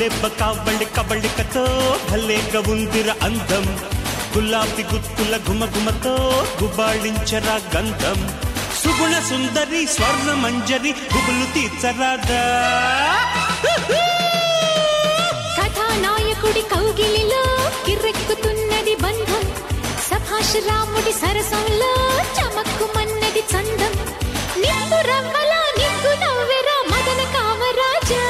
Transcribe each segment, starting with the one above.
గుల్లెబ్బ కబళికతో భలేగా ఉందిర అందం గులాబీ గుత్తుల గుమగుమతో గుబాళించరా గంధం సుగుణ సుందరి స్వర్ణ మంజరి గుబులు తీర్చరాదా కథానాయకుడి కౌగిలిలో కిర్రెక్కుతున్నది బంధం సభాష్ రాముడి సరసంలో చమక్కుమన్నది చందం నిప్పు రవ్వలా నిగ్గు నవ్వెరా మదన కామరాజా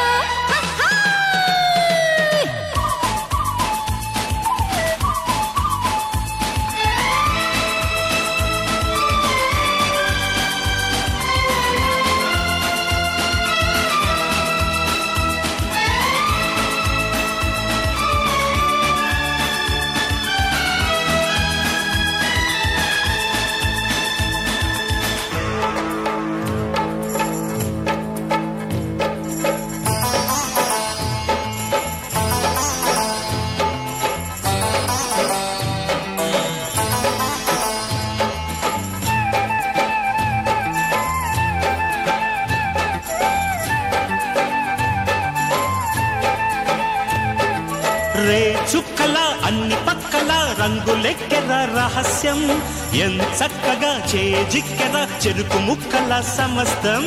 రే చుక్కల అన్ని పక్కల రంగులెక్కెర రహస్యం ఎంచక్కగా చేజిక్కెర చెరుకు ముక్కల సమస్తం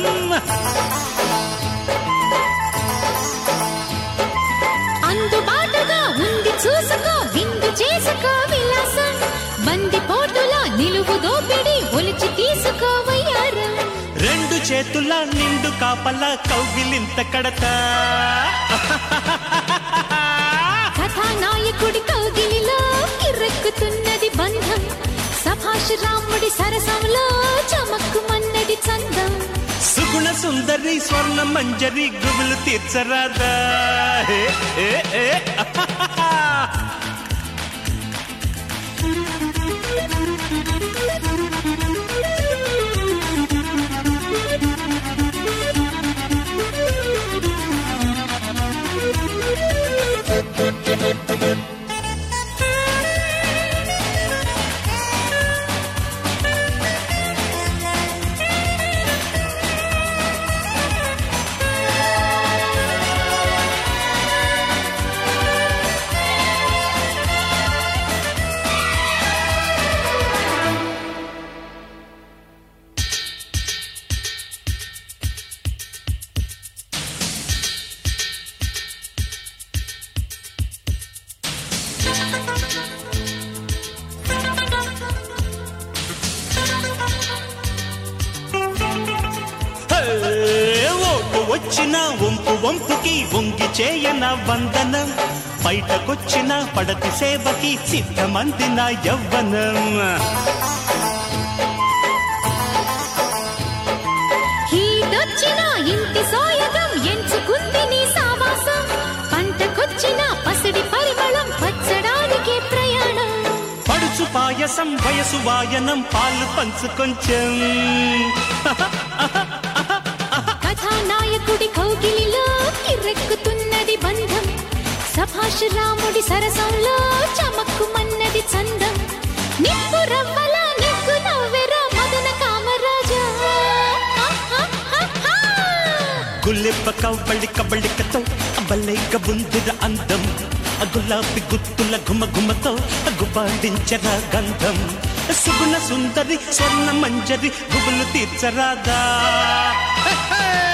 అందుబాటుగా ఉంది చూసుకో విందు చేసుకో విలాసం బంది పోటులా నిలువు దోపిడి ఒలిచి తీసుకో వయ్యారం రెండు చేతుల నిండు కాపల కౌగిలింత కడతా కథానాయకుడి కౌగిలిలో కిర్రెక్కుతున్నది బంధం సభాష్ రాముడి సరసంలో చమక్కుమన్నది చందం సుగుణ సుందరి స్వర్ణ మంజరి గుబులు తీర్చరాదా వచ్చిన వంపు వంపుకి వంగి చేయన వందనం బయటకొచ్చిన పడతి సేవకి సిద్ధమందిన యవ్వనం హీటొచ్చిన ఇంటి సోయగం ఎంచుకుంది నీ సావాసం పంటకొచ్చిన పసిడి పరిమళం పచ్చడానికి ప్రయాణం పడుచు పాయసం వయసు వాయనం పాలు పంచు కొంచెం కథానాయకుడి కౌగిలిలో కిర్రెక్కుతున్నది బంధం సభాష్ రాముడి సరసంలో చమక్కుమన్నది చందం నిప్పు రవ్వలా నిగ్గు నవ్వెరా మదన కామరాజా గుల్లెబ్బ కబళికతో భలేగా ఉందిర అందం గులాబీ గుత్తుల గుమగుమతో గుబాళించరా గంధం సుగుణ సుందరి స్వర్ణ మంజరి గుబులు తీర్చరాదా